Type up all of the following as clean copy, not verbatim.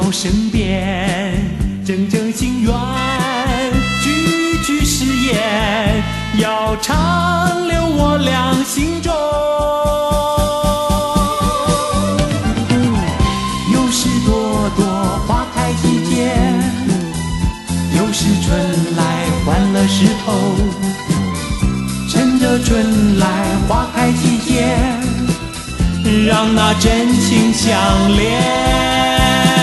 绕身边，真正心愿，句句誓言，要长留我俩心中。又是朵朵花开季节，又是春来欢乐时候，趁着春来花开季节，让那真情相连。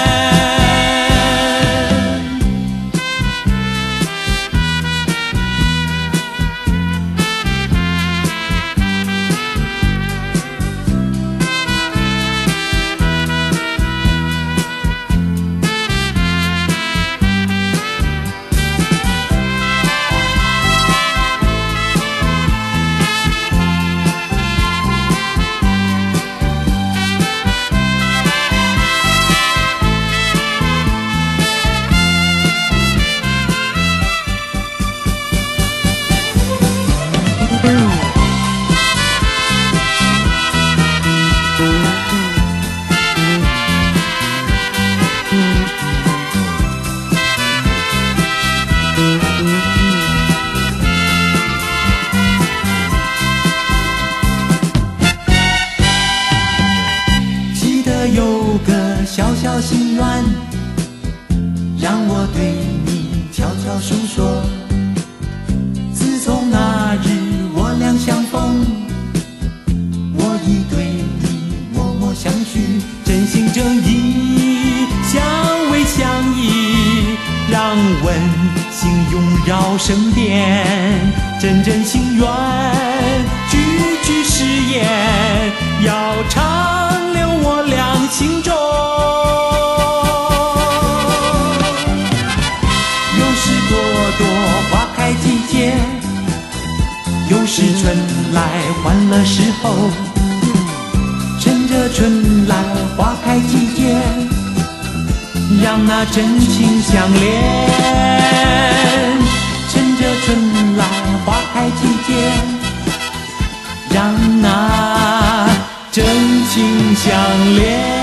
有个小小心愿，让我对你悄悄诉说。自从那日我俩相逢，我已对你默默相许，真心真意，相偎相依，让温馨萦绕身边。真真心愿，句句誓言，要长留我俩心中。又是朵朵花开季节，又是春来欢乐时候，趁着春来花开季节，让那真情相连。趁着春来花开季节，让那真情相连。